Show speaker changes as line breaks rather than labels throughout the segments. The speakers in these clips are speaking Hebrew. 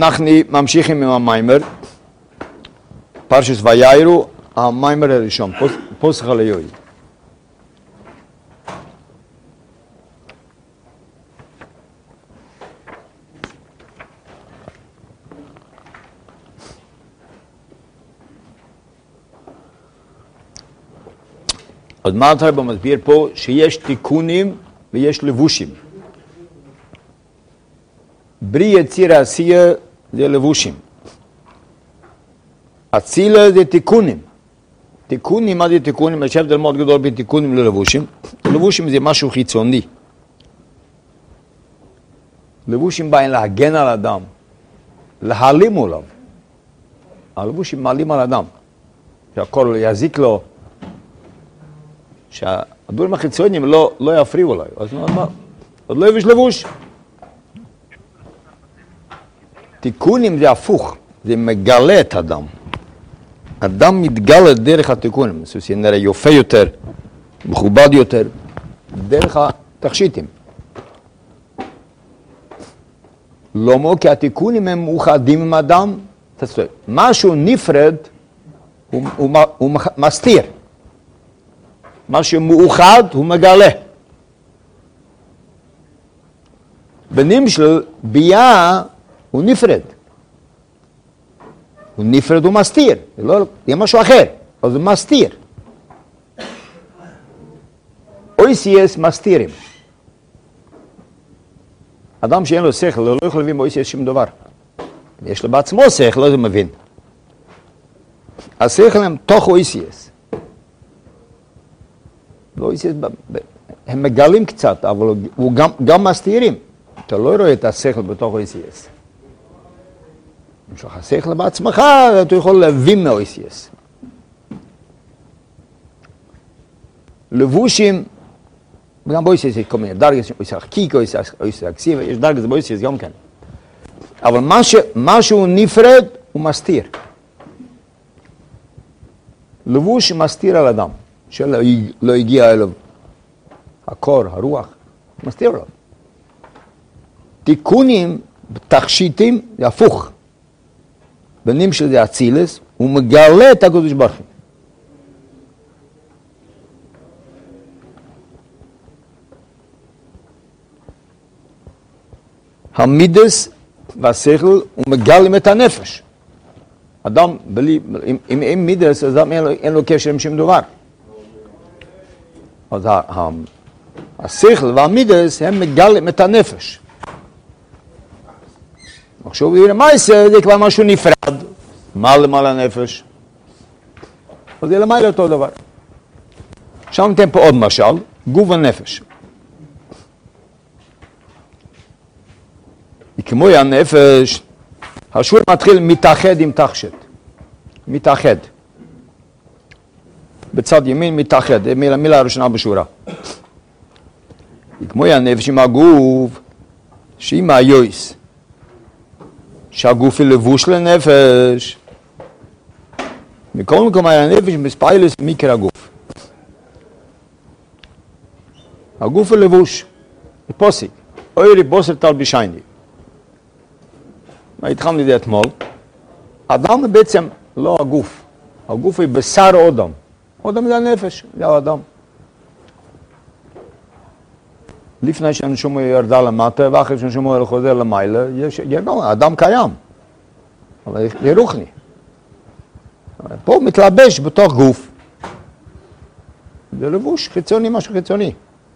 אנחנו ממשיכים עם המיימר, פרשת ויערו, המיימר הראשון, פוסח על היואל. אז מה הרב מסביר פה? שיש תיקונים ויש לבושים. ברי יציר עשייה זה לבושים. אצילה זה תיקונים. תיקונים, מה זה תיקונים? יש הבדל מאוד גדול בין תיקונים ללבושים. לבושים זה משהו חיצוני. לבושים באים להגן על אדם, להעלים עליו. הלבושים מעלים על אדם, שהכל יזיק לו, שהדברים החיצוניים לא יפריעו עליי. אז מה? עוד לא יבש לבוש. תיקונים זה הפוך, זה מגלה את אדם. אדם מתגלה דרך התיקונים, זאת אומרת, נראה יפה יותר, מכובד יותר, דרך התכשיטים. לא מו, כי התיקונים הם מאוחדים עם אדם, משהו נפרד הוא מסתיר. משהו מאוחד הוא מגלה. בנים של ביאה הוא נפרד. הוא נפרד, הוא מסתיר. זה משהו אחר, אז הוא מסתיר. אויסיאס מסתירים. אדם שאין לו שכל, לא יכול להבין באויסיאס שום דבר. יש לו בעצמו שכל, לא זה מבין. השכל הם תוך אויסיאס. הם מגלים קצת, אבל הוא גם מסתירים. אתה לא רואה את השכל בתוך אויסיאס. יש לך שכל בעצמך, אתה יכול להבין מאויסיאס. לבושים, גם באויסיאס יש כל מיני דרגות, אויסיאס חקיק, אויסיאס אקסיב, יש דרגות באויסיאס גם כן. אבל משהו נפרד הוא מסתיר. לבוש מסתיר על אדם, שלא הגיע אליו הקור, הרוח, מסתיר עליו. תיקונים, תכשיטים, זה הפוך. בנים של זה אצילס, הוא מגלה את הקדוש ברוך הוא. המידס והשכל, הוא מגלם את הנפש. אדם, אם אין מידס, אז אין לו קשר עם שום דבר. אז השכל והמידס, הם מגלם את הנפש. עכשיו למעשה זה כבר משהו נפרד, מעל הנפש. אז זה למעלה אותו דבר. עכשיו ניתן פה עוד משל, גוף ונפש. כמו הנפש, השור מתחיל מתאחד עם תכשיט. מתאחד. בצד ימין מתאחד, מילה הראשונה בשורה. כמו הנפש עם הגוף, שעם היויס. שהגוף היא לבוש לנפש. מכל מקום הנפש מספיילס מיקר הגוף. הגוף הוא לבוש. פוסיק. אוירי בוסר תלבישייני. התחלנו את זה אתמול. אדם הוא בעצם לא הגוף. הגוף הוא בשר אודם. אודם זה הנפש, זה האדם. לפני שהנשמה ירדה למטה, ואחרי שהנשמה חוזר למעלה, האדם קיים. אבל זה רוחני. פה הוא מתלבש בתוך גוף. זה לבוש חיצוני, משהו חיצוני.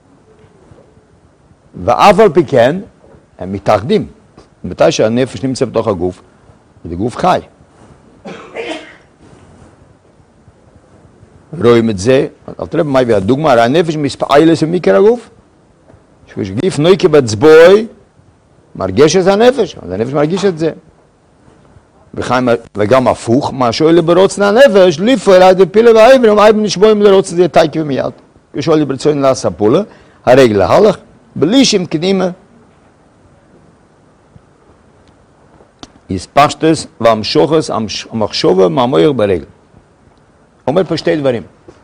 ואף על פי כן, הם מתאחדים. מתי שהנפש נמצא בתוך הגוף, זה גוף חי. רואים את זה, אבל תראה מה הביא הדוגמה, הרי הנפש מספיילס ומיקר הגוף. שיש גיף נויקי בצבוי, מרגיש את זה הנפש, אז הנפש מרגיש את זה. וגם הפוך, מה שואל לברוץ לנפש, ליפו אליי דפילה והאיברים, האיברים נשבועים לרוץ את זה תייקי ומיד. כשואל לברצוין לספולה, הרגל להלך, בלישים קדימה, יספשטס והמשוחס, המחשובה, מהמויר ברגל. אומר פה שתי דברים.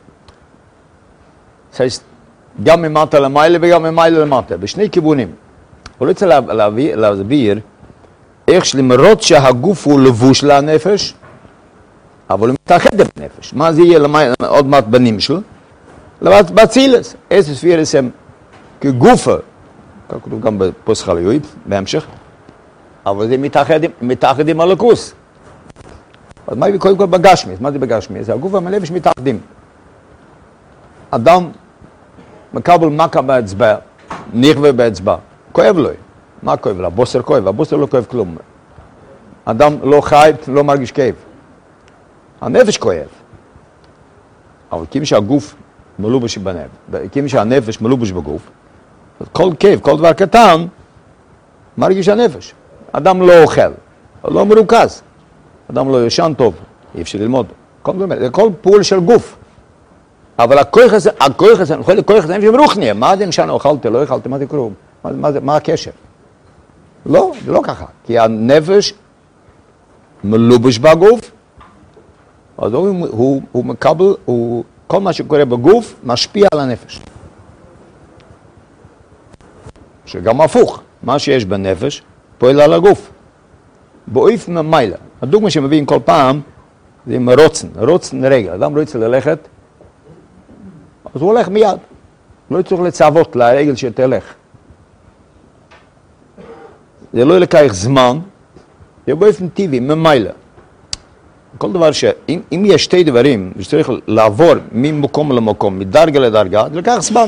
זאת אומרת, גם ממטה למעלה וגם ממעלה למטה, בשני כיוונים. הוא רוצה להסביר איך למרות שהגוף הוא לבוש לנפש, אבל הוא מתאחד עם הנפש. מה זה יהיה עוד מעט בנמשל? באצילס. איזה ספירס הם כגופה, כך כתוב גם בפוסח הליוי, בהמשך, אבל זה מתאחד עם הלוקוס. אז מה קודם כל בגשמיס? מה זה בגשמיס? זה הגוף והנפש מתאחדים. אדם מקבל מכה באצבע, נכווה באצבע, כואב לו. מה כואב לו? הבוסר כואב, הבוסר לא כואב כלום. אדם לא חי, לא מרגיש כאב. הנפש כואב. אבל כיוון שהגוף מלובש בנפש, כיוון שהנפש מלובש בגוף, אז כל כאב, כל דבר קטן, מרגיש הנפש. אדם לא אוכל, לא מרוכז. אדם לא ישן טוב, אי אפשר ללמוד. זה כל פעול של גוף. אבל הכוח הזה, הכוח הזה הם רוחני. מה זה משנה, אוכלתי, לא אוכלתי, מה זה קרוב? מה הקשר? לא, זה לא ככה. כי הנפש מלובש בגוף, אז הוא מקבל, כל מה שקורה בגוף משפיע על הנפש. שגם הפוך, מה שיש בנפש פועל על הגוף. באופן ממילא. הדוגמה שמביאים כל פעם זה עם רוצן רגל. אדם רוצה ללכת, אז הוא הולך מיד. לא צריך לצוות לרגל שתלך. זה לא ילקח זמן, זה באופן טבעי, ממילא. כל דבר אם יש שתי דברים שצריך לעבור ממקום למקום, מדרגה לדרגה, זה לקח זמן.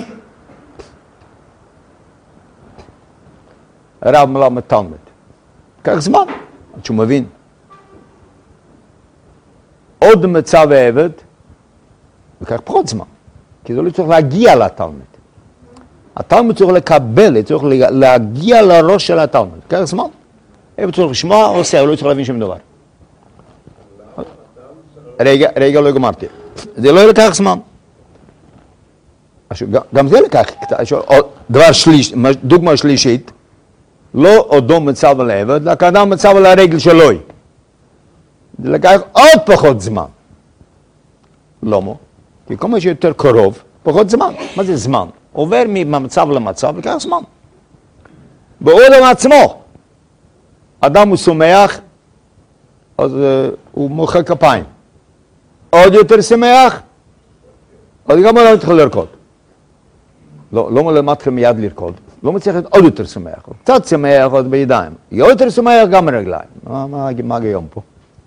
הרב מלמד תלמיד. לקח זמן, עד שהוא מבין. עוד מצב העבד, לקח פחות זמן, כי זה לא צריך להגיע לתלמיד. התלמיד צריך לקבל, צריך להגיע לראש של התלמיד. לקח זמן. העבד צריך לשמוע, עושה, הוא לא צריך להבין שום דבר. רגע לא גמרתי. זה לא לקח זמן. גם זה לקח, דבר שלישי, דוגמה שלישית, לא אותו מצב על העבד, אלא כאדם מצב על הרגל שלו. זה לקח עוד פחות זמן. למה? כי כל מה שיותר קרוב, פחות זמן. מה זה זמן? עובר ממצב למצב, לקח זמן. בעולם עצמו, אדם הוא שמח, אז הוא מוחא כפיים. עוד יותר שמח, אז גם לא מתחיל לרקוד. לא מתחיל מיד לרקוד, לא מצליח להיות עוד יותר שמח. קצת שמח עוד בידיים, יותר שמח גם ברגליים. מה הגיון פה?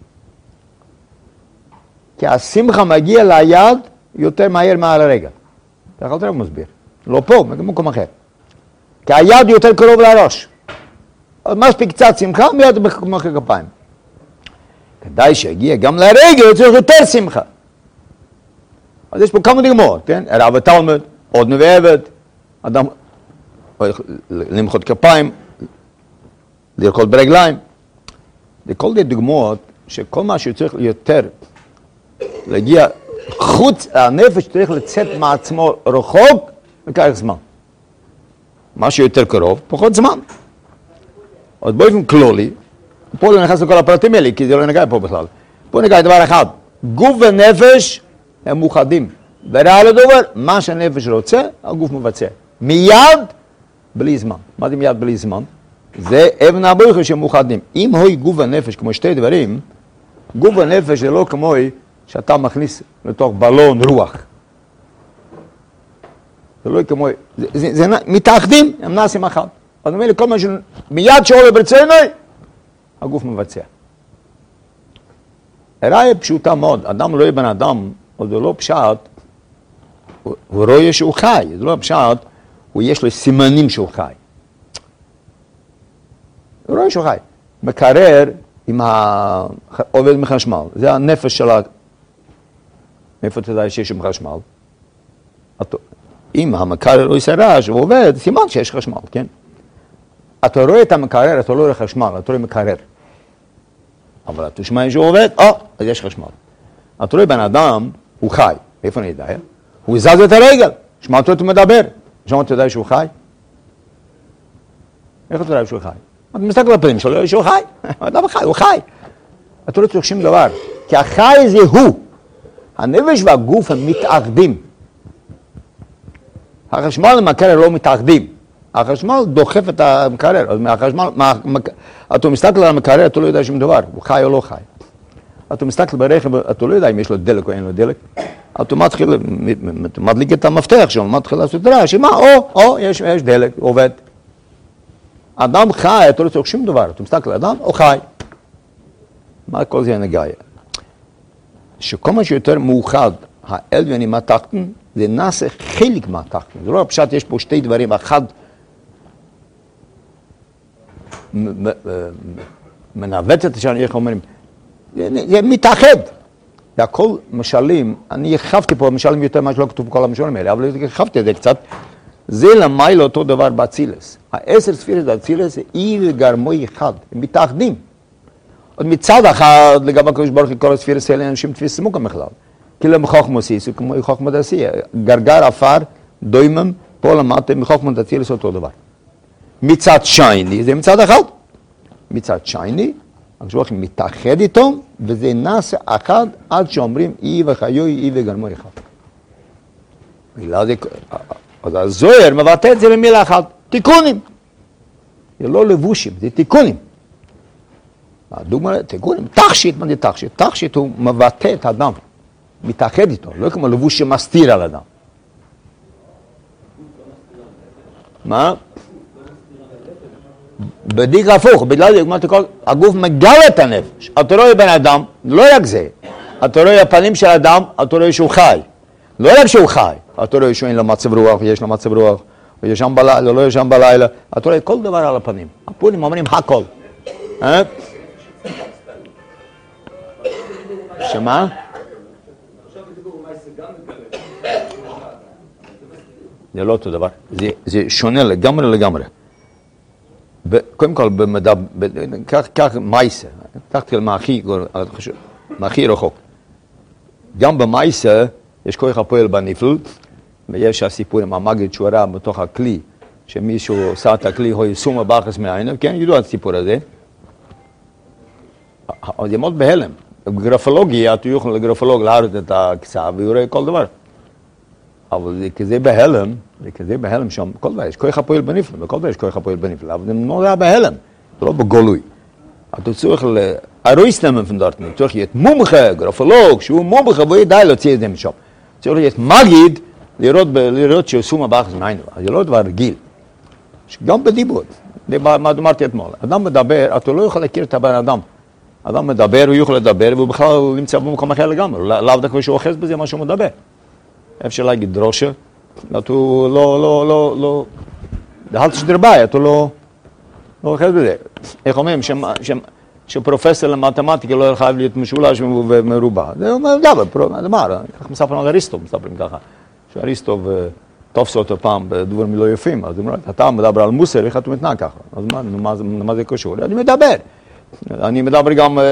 כי השמחה מגיע ליד יותר מהר מעל הרגל. ככה יותר מסביר. לא פה, במקום אחר. כי היד יותר קרוב לראש. אז מספיק קצת שמחה, מיד מוחא כפיים. כדאי שיגיע גם לרגל, צריך יותר שמחה. אז יש פה כמה דוגמאות, כן? רב ותלמיד, עוד נביא עבד, אדם למחוא כפיים, לרקוד ברגליים. זה כל די דוגמאות שכל מה שצריך יותר להגיע חוץ, הנפש צריך לצאת מעצמו רחוק, לקח זמן. מה שיותר קרוב, פחות זמן. אז באופן כללי, פה לא נכנס לכל הפרטים האלה, כי זה לא נגע פה בכלל. פה נגע דבר אחד, גוף ונפש הם מאוחדים. ורע לדובר, מה שהנפש רוצה, הגוף מבצע. מיד, בלי זמן. מה זה מיד בלי זמן? זה אבן הברכר שהם מאוחדים. אם הוי גוף ונפש כמו שתי דברים, גוף ונפש זה לא כמו שאתה מכניס לתוך בלון רוח. זה לא כמו, זה מתאחדים, הם נעשים אחד. אז אומר לי, כל מה שמיד שעולה ברצונו, הגוף מבצע. הראיה פשוטה מאוד, אדם לא יהיה בן אדם, אבל זה לא פשט, הוא רואה שהוא חי, זה לא פשט, יש לו סימנים שהוא חי. הוא רואה שהוא חי. מקרר עם עובד מחשמל, זה הנפש של מאיפה אתה יודע שיש עם חשמל? אם המקרר לא יעשה רעש, הוא עובד, סימן שיש חשמל, כן? אתה רואה את המקרר, אתה לא רואה חשמל, אתה רואה מקרר. אבל אתה שומע שהוא עובד, אז יש חשמל. אתה רואה בן אדם, הוא חי. איפה אני יודע? הוא זז את הרגל. שמעת אותו מדבר. שמעת אתה יודע שהוא חי? איך אתה יודע שהוא חי? אתה מסתכל בפנים שלו, שהוא חי. אדם חי, הוא חי. אתה לא צריך שום דבר. כי החי זה הוא. הנפש והגוף הם מתאחדים. החשמל והמקרר לא מתאחדים. החשמל דוחף את המקרר. אז מהחשמל, אתה מסתכל על המקרר, אתה לא יודע שום דבר, הוא חי או לא חי. אתה מסתכל ברכב, אתה לא יודע אם יש לו דלק או אין לו דלק. אתה מתחיל, מדליק את המפתח שלו, מתחיל לעשות רעש, שמה, יש דלק, עובד. אדם חי, אתה לא צריך שום דבר, אתה מסתכל על אדם, הוא חי. מה כל זה נגעיה? שכל מה שיותר מאוחד, העליון עם התחתון, זה נעשה חלק מהתחתון. זה לא פשוט, יש פה שתי דברים, אחד מנווט את השני, איך אומרים, זה מתאחד. זה הכל משלים, אני הרחבתי פה משלים יותר מה שלא כתוב בכל המשלים האלה, אבל הרחבתי את זה קצת. זה למעלה אותו דבר באצילס. 10 ספירות באצילס זה אי וגרמוי אחד, הם מתאחדים. עוד מצד אחד, לגבי הקדוש ברוך הוא, כל הספירות האלה אנשים תפיסמו כמכלל. כאילו מחוכמוס ייסו, כמו חוכמת עשייה. גרגר, עפר, דוימם, פה למטה, מחוכמת אצילס אותו דבר. מצד שייני, זה מצד אחד. מצד שייני, הקדוש ברוך הוא מתאחד איתו, וזה נעשה אחד עד שאומרים אי וחיוי, אי וגרמוי אחד. בגלל זה, אז הזוהר מבטא את זה במילה אחת, תיקונים. זה לא לבושים, זה תיקונים. הדוגמה, תיקונים, תכשיט, מה זה תכשיט? תכשיט הוא מבטא את האדם, מתאחד איתו, לא כמו לבוש שמסתיר על האדם. מה? בדיוק הפוך, בגלל זה, הגוף מגלה את הנפש. אתה רואה בן אדם, לא רק זה. אתה רואה הפנים של האדם, אתה רואה שהוא חי. לא רק שהוא חי, אתה רואה שהוא אין לו מצב רוח, יש לו מצב רוח, הוא ישן בלילה, לא ישן בלילה. אתה רואה כל דבר על הפנים. הפונים אומרים הכל. שמה? זה לא אותו דבר. זה שונה לגמרי. קודם כל, כך מייסה, תחתיל מהכי רחוק. גם במייסה יש כוח הפועל בנפל, ויש הסיפור עם המגד שהוא ראה בתוך הכלי, שמישהו עושה את הכלי, הוא יסום הבחס מהעיניו, כן, ידעו את הסיפור הזה. אז זה מאוד בהלם. בגרפולוגיה, אתה יוכל לגרפולוג להראות את הכסף, והוא רואה כל דבר. אבל זה כזה בהלם שם, כל דבר יש כוח הפועל בנפל, וכל דבר יש כוח הפועל בנפל, אבל זה נורא בהלם, זה לא בגולוי. אתה צריך להרויסטם מפנדרטן, צריך להיות מומחה, גרפולוג, שהוא מומחה, והוא ידע להוציא את זה משם. צריך להיות מגיד, לראות שעשו מבחס מעינו, אז זה לא דבר רגיל. גם בדיבור, זה מה אמרתי אתמול, אדם מדבר, אתה לא יכול להכיר את הבן אדם. אדם מדבר, הוא יכול לדבר, והוא בכלל נמצא במקום אחר לגמרי, לאו דווקא שהוא אוחז בזה מה שהוא מדבר. אפשר להגיד דרושה, אתה לא, דהלת שדרבאי, אתה לא אוחז בזה. איך אומרים, שפרופסור למתמטיקה לא חייב להיות משולש ומרובע. זה אומר, דבר, כך מספרים על אריסטוב, מספרים ככה, שאריסטוב תופסו אותו פעם בדברים לא יפים, אז הוא אומר, אתה מדבר על מוסר, איך אתה מתנהג ככה? אז מה זה קשור? אני מדבר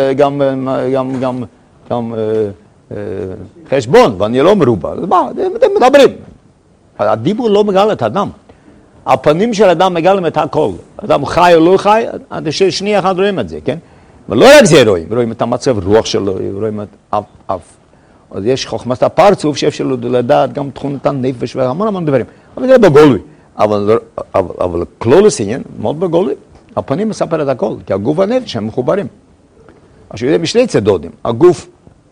גם חשבון, ואני לא מרובע, אז מה, אתם מדברים. הדיבור לא מגלה את האדם. הפנים של האדם מגלים את הכל. אדם חי או לא חי, עד ששנייה אחת רואים את זה, כן? ולא רק זה רואים את המצב רוח שלו, רואים את אף. אז יש חוכמת הפרצוף שאפשר לדעת גם תכונת הנפש והמון דברים. אבל זה בגולוי. אבל כלולוס עניין, מאוד בגולוי. הפנים מספר את הכל, כי הגוף והנפש הם מחוברים. עכשיו, זה משני צדדים. הגוף,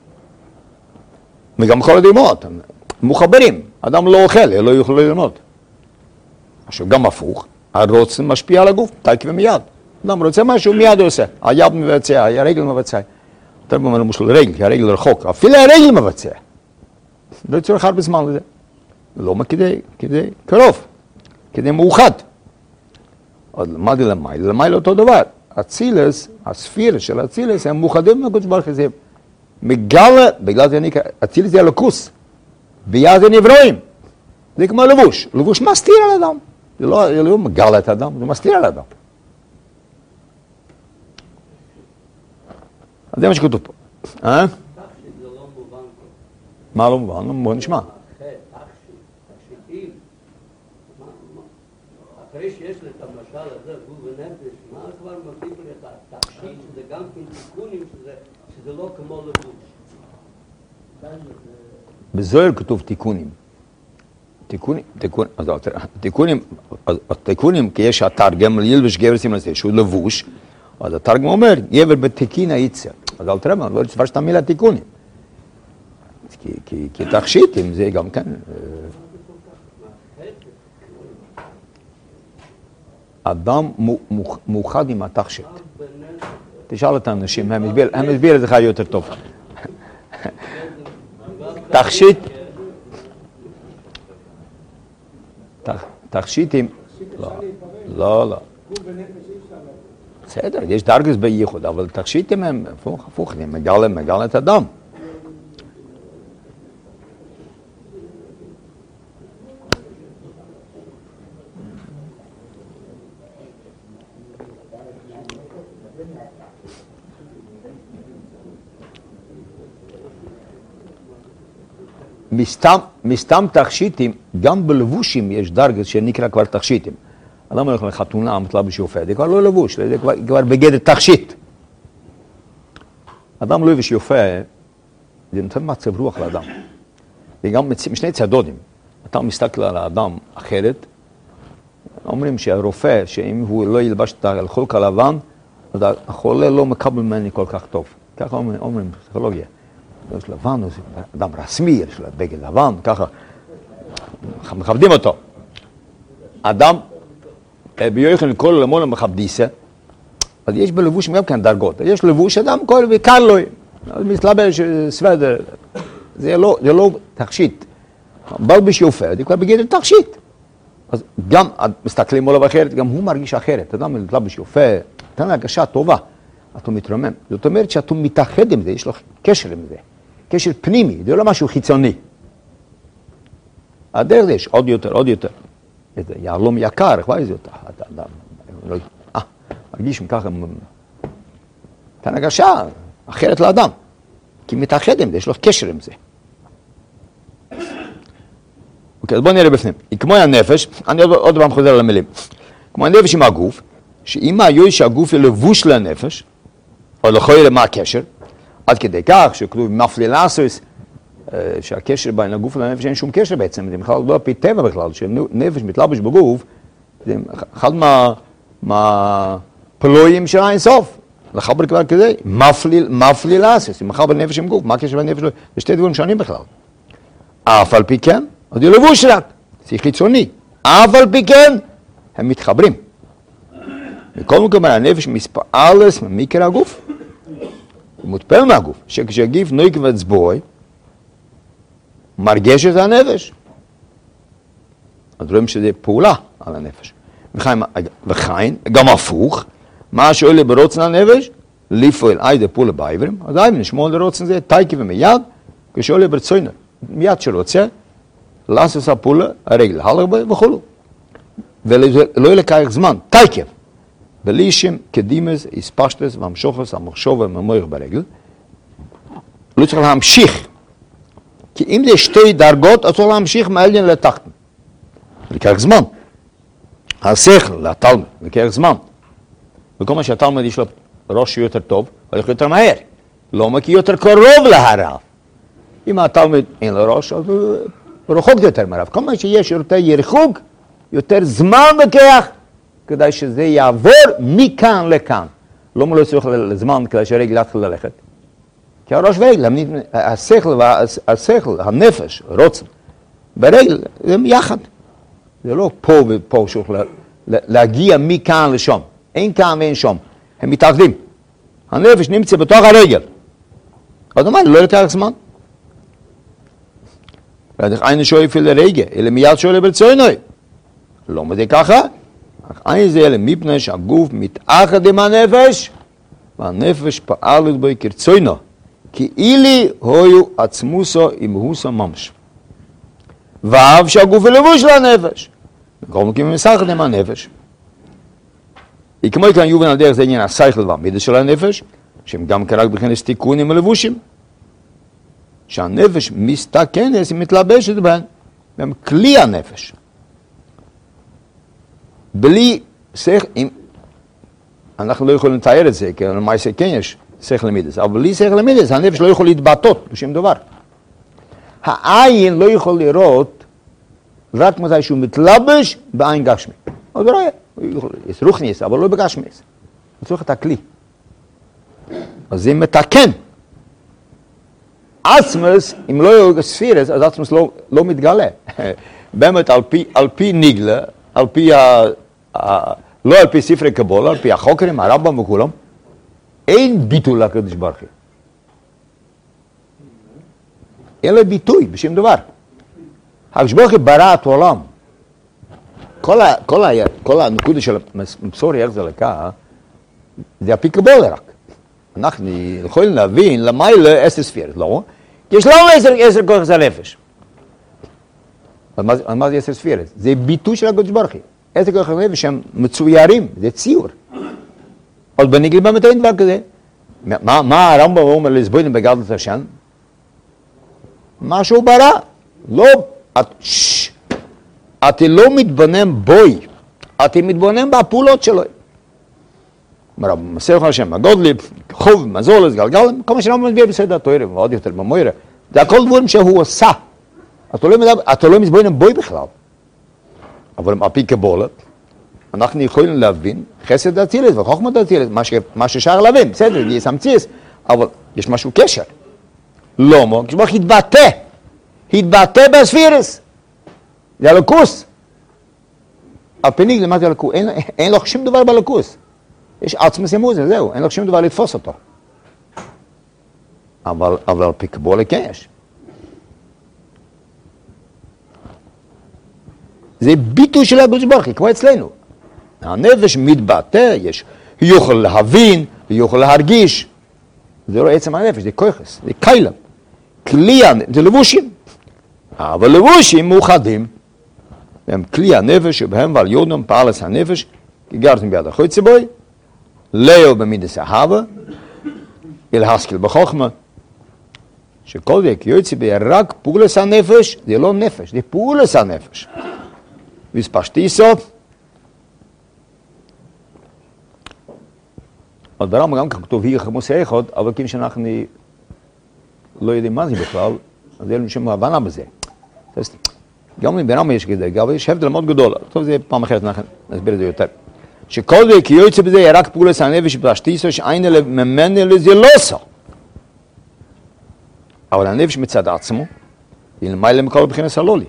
וגם כל הדמות, מחוברים. אדם לא אוכל, לא יוכל ללמוד. עכשיו, גם הפוך, הרוצן משפיע על הגוף, תיק ומיד. אדם רוצה משהו, מיד הוא עושה. היד מבצע, הרגל מבצע. יותר במלמוס של רגל, כי הרגל רחוק. אפילו הרגל מבצע. לא צריך הרבה זמן לזה. לא כדי קרוב, כדי מאוחד. אז למדתי למעלה אותו דבר. אצילס, הספירה של אצילס, הם מאוחדים מהקדוש ברוך הוא. זה מגלה, בגלל זה נקרא, אצילס זה אלוקוס. ביד זה נברואים. זה כמו לבוש. לבוש מסתיר על אדם. זה לא מגלה את האדם, זה מסתיר על האדם. אז זה מה שכתוב פה. מה לא מובן? בוא נשמע.
אחרי שיש לי את המשל הזה, גוף ונפש, מה כבר מוסיף לי את התכשיט, שזה גם תיקונים, שזה לא כמו לבוש.
בזוהר כתוב תיקונים. התיקונים, כי יש התרגם לילבש גבר סימן זה, שהוא לבוש, אז התרגם אומר, גבר בתיקין היצר. אז אל תראה, לא תפרש את המילה תיקונים. כי תכשיטים זה גם כן. אדם מאוחד עם התכשיט. תשאל את האנשים, הם הסביר את זה יותר טוב. תכשיט, תכשיטים, לא. בסדר, יש דרגס בייחוד, אבל תכשיטים הם הפוך, הם מגל את הדם. מסתם תכשיטים, גם בלבושים יש דרגס שנקרא כבר תכשיטים. אדם הולך לחתונה, מתלבש יופה, זה כבר לא לבוש, זה כבר בגדר תכשיט. אדם לא לבש יופה, זה נותן מצב רוח לאדם. זה גם משני צדדים. אתה מסתכל על האדם אחרת, אומרים שהרופא, שאם הוא לא ילבש את החולק הלבן, אז החולה לא מקבל ממני כל כך טוב. ככה אומרים פסיכולוגיה. יש לבן, הוא אדם רסמי, יש לו בגד לבן, ככה. מכבדים אותו. אדם, ביוחנן כל עולמו מכבדיסה, אז יש בלבוש גם כן דרגות. יש לבוש אדם כל וקר לו, אז מתלבש סוודר. זה לא תכשיט. בלבש יופה, זה כבר בגדר תכשיט. אז גם מסתכלים עליו אחרת, גם הוא מרגיש אחרת. אדם מתלבש יופה, נתן הרגשה טובה. אתה מתרומם. זאת אומרת שאתה מתאחד עם זה, יש לו קשר עם זה. קשר פנימי, זה לא משהו חיצוני. הדרך זה יש עוד יותר. איזה יהלום יקר, כבר איזה אותה. מרגישים ככה, נתן הרגשה אחרת לאדם. כי מתאחד עם זה, יש לו קשר עם זה. אוקיי, אז בואו נראה בפנים. כמו הנפש, אני עוד פעם חוזר על המילים. כמו הנפש עם הגוף, שאם היו שהגוף לבוש לנפש, או לכוי למה הקשר, עד כדי כך שכתוב מפלילסוס, שהקשר בין הגוף לנפש אין שום קשר בעצם, זה בכלל לא פי טבע בכלל, שנפש מתלבש בגוף, זה אחד מהפלואים של אין סוף. לחבר כבר כזה, מפלילסוס, זה מחבר נפש עם גוף, מה הקשר בין נפש? זה שתי דברים שונים בכלל. אף על פי כן, אז זה לבוש רק, זה חיצוני. אף על פי כן, הם מתחברים. וכל מקום הנפש מספעלס ממיקר הגוף. הוא מותפל מהגוף, שכשהגיף נויק וצבוי, מרגש את הנפש. אז רואים שזה פעולה על הנפש. וכן, גם הפוך, מה שעולה ברוצן הנפש, לפעול איזה פעולה בעברים, אז אייב נשמור לרוצן זה, תייקי ומיד, כשעולה ברצוינה, מיד שרוצה, לעשות הפעולה, הרגל, הלך בו וכולו. ולא ילקח זמן, תייקי. בלישים, קדימס, איספשטס, והמשוחס, המחשוב והממורך ברגל, לא צריך להמשיך. כי אם זה שתי דרגות, אז צריך להמשיך מהעליין לתחתן. לקח זמן. השכל, לתלמד, לקח זמן. וכל מה שהתלמד יש לו ראש יותר טוב, הולך יותר מהר. לא כי יותר קרוב להרב. אם התלמד אין לו ראש, אז הוא רחוק יותר מהרב. כל מה שיש יותר ירחוק, יותר זמן לקח, כדי שזה יעבור מכאן לכאן. לא צריך לזמן כדי שהרגל יתחיל ללכת. כי הראש והרגל, השכל, הנפש, רוצן, ברגל, הם יחד. זה לא פה ופה שוך להגיע מכאן לשם. אין כאן ואין שם. הם מתאחדים. הנפש נמצא בתוך הרגל. אז אמרנו, לא לקח זמן. אין שואף אל הרגל, אלא מיד שואל ברצונוי. לא מזה ככה. אך אין זה אלא מפני שהגוף מתאחד עם הנפש, והנפש פעלת בו כרצונו. כי אילי הויו עצמוסו עם הוסו ממש. ואף שהגוף לבוש לנפש. וכל מקים מסחד עם הנפש. כמו כאן יובן על דרך זה עניין השכל והמידה של הנפש, שהם גם כרק בכנס תיקונים ולבושים. שהנפש מסתכנת, היא מתלבשת בהן, והם כלי הנפש. בלי שכל, אנחנו לא יכולים לתאר את זה, כי למעשה כן יש שכל למידס, אבל בלי שכל למידס, הנפש לא יכול להתבטאות בשום דבר. העין לא יכול לראות רק מתי שהוא מתלבש בעין גשמי. אז הוא רואה, יש רוחניס, אבל לא בגשמיס. הוא צריך את הכלי. אז זה מתקן. עצמוס, אם לא יהיו ספירס, אז עצמוס לא מתגלה. באמת, על פי ניגלה, לא על פי ספרי קבולה, על פי החוקרים, הרמב"ם וכולם, אין ביטוי לקדוש ברוך הוא. אין לו ביטוי בשום דבר. הקדוש ברוך הוא ברא את העולם. כל הנקודה של המסורי, איך זה לקה, זה על פי קבולה רק. אנחנו יכולים להבין למה היא לא 10 ספירות, לא? יש לנו 10 כוח הנפש. אז מה זה 10 ספירות? זה ביטוי של הקדוש ברוך הוא. 10 כוח הנפש שהם מצוירים, זה ציור. אז בניגלה באמת אין דבר כזה. מה הרמב"ם אומר לסבוינים בגדלות השן? מה שהוא ברא. לא, אתה לא מתבונן בוי, אתה מתבונן בפעולות שלו. מסר לך השם, הגודלי, חוב, מזולס, גלגלם, כל מה שלא מסביר בסדר התורה, ועוד יותר במוירה. זה הכל דברים שהוא עושה. אתה לא מתבונן בוי בכלל. אבל על פי קבולה, אנחנו יכולים להבין חסד אצילס וחוכמת אצילס, מה ששאר להבין, בסדר, יש המציאס, אבל יש משהו קשר. לא, כשבוך התבטא בספירס. זה הלוקוס. על פי ניגלה, מה זה הלוקוס? אין לו שום דבר בלוקוס. יש עצמוס ימוזה, זהו, אין לו שום דבר לתפוס אותו. אבל על פי קבולה כן יש. זה ביטוי של הקדוש ברוך הוא, כמו אצלנו. הנפש מתבטא, יוכל להבין, יוכל להרגיש. זה לא עצם הנפש, זה כוחס, זה קיילם. כלי, זה לבושים. אבל לבושים מאוחדים. הם כלי הנפש שבהם ועל יודם פעלס הנפש, גרתם ביד החוץ בוי, לאו במידס אהבה, אל השכיל בחוכמה, שכל זה יוצא בי רק פעולס הנפש, זה לא נפש, זה פעולס הנפש. ויספשטיסו, אז ברמה גם כתוב היא חמוסי אחד, אבל כאילו שאנחנו לא יודעים מה זה בכלל, אז אין לנו שום הבנה בזה. גם ברמה יש כזה, אבל יש הבדל מאוד גדול, טוב זה פעם אחרת נסביר את זה יותר. שכל זה כי יוצא בזה רק פעולס הנפש פשטיסו, שאין אלה ממנה לזה לא עושה. אבל הנפש מצד עצמו, היא למעלה מכל הבחינת הלולי.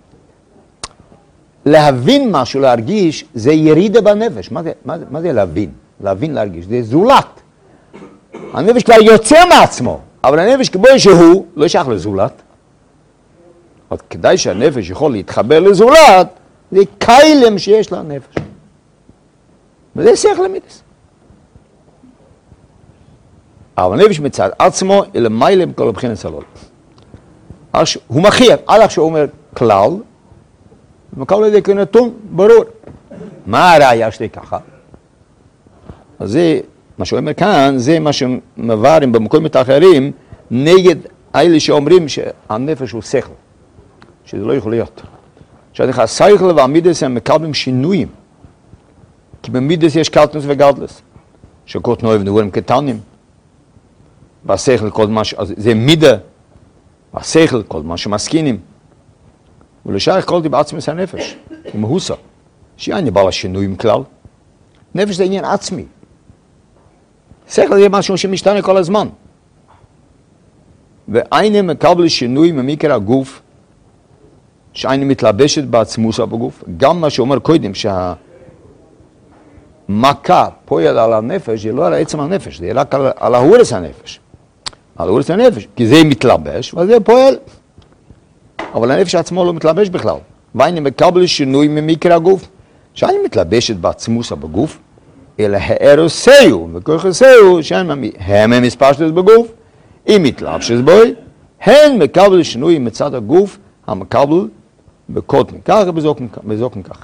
להבין משהו, להרגיש, זה ירידה בנפש. מה זה להבין? להבין, להרגיש. זה זולת. הנפש כבר יוצא מעצמו, אבל הנפש כמו שהוא, לא שייך לזולת. אבל כדאי שהנפש יכול להתחבר לזולת, זה קיילם שיש לנפש. וזה שכל אמיתיס. אבל הנפש מצד עצמו, אלא מיילה בכל הבחינת הלולי. הוא מכיר, עד עכשיו הוא אומר כלל, ומקבל את זה כנתון ברור. מה הראיה שלי ככה? אז זה, מה שהוא אומר כאן, זה מה שמבארים במקומות האחרים, נגד אלה שאומרים שהנפש הוא שכל, שזה לא יכול להיות. שהדרך השכל והמידס הם מקבלים שינויים, כי במידס יש קלטנוס וגדלס, שקוטנו אוהב נגורים קטנים, והשכל כל מה זה מידה, והשכל כל מה שמסכינים, ולשייך כל זה בעצמס הנפש, עם ההוסה, שאין בעל השינויים כלל. נפש זה עניין עצמי. שכל זה משהו שמשתנה כל הזמן. ואין מקבל שינוי ממיקר הגוף, שאין מתלבשת בעצמוסה בגוף. גם מה שאומר קודם, שהמכה פועל על הנפש, זה לא על עצם הנפש, זה רק על ההורס הנפש. על ההורס הנפש, כי זה מתלבש, וזה פועל. אבל הנפש עצמו לא מתלבש בכלל. ואין מקבל שינוי ממיקר הגוף, שאין מתלבשת בעצמוסה בגוף, אלא הארוסאו, וכוחסאו, הם מספשת בגוף, אם מתלבשת בוי, הן מקבל שינוי מצד הגוף, המקבל בקוטן כך ובזוקן כך.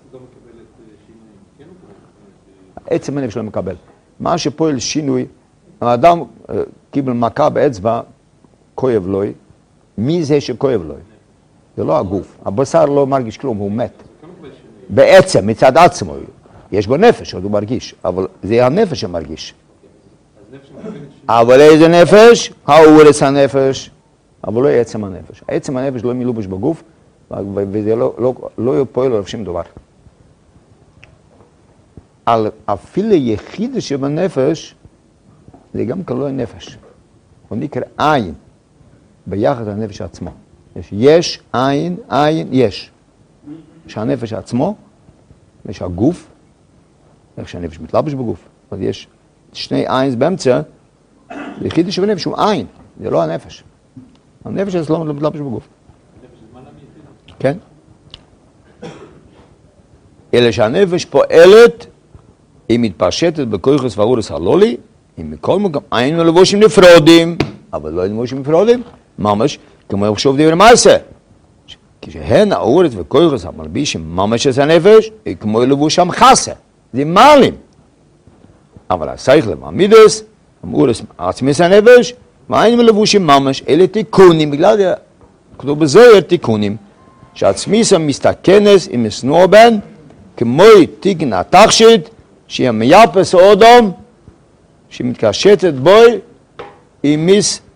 עצם הנפש לא מקבל. מה שפועל שינוי, האדם קיבל מכה באצבע, כואב לו, מי זה שכואב לו? זה לא הגוף, הבשר לא מרגיש כלום, הוא מת. בעצם, מצד עצמו, יש בו נפש, עוד הוא מרגיש, אבל זה הנפש שמרגיש. אבל איזה נפש? האורס הנפש, אבל לא עצם הנפש. עצם הנפש לא מלובש בגוף, וזה לא פועל עליו שום דבר. אפילו יחיד שבנפש, זה גם כלוא נפש. הוא נקרא עין, ביחד הנפש עצמו. יש, עין, יש. יש הנפש עצמו, יש הגוף, איך שהנפש מתלבש בגוף. אז יש שני עין באמצע, זה יחיד שבנפש הוא עין, זה לא הנפש. הנפש הזה לא מתלבש בגוף. כן? אלא שהנפש פועלת, היא מתפשטת בכוחס והרודס הלולי, היא מכל מקום עין ולבושים נפרודים, אבל לא לבושים נפרודים, ממש כמו שוב דבר מעשה. כשהן האורץ וכוחס המלבישים ממש את הנפש, היא כמו לבושם חסה, זה מעלים. אבל השכל והמידס, האורץ עצמס הנפש, והעין ולבושים ממש, אלה תיקונים, בגלל זה כתוב בזוהר תיקונים, שעצמיסה מסתכנס עם סנורבן, כמו תיקן התכשיט, שהיא מייפס האודום, שהיא מתקשטת בוי עם מיס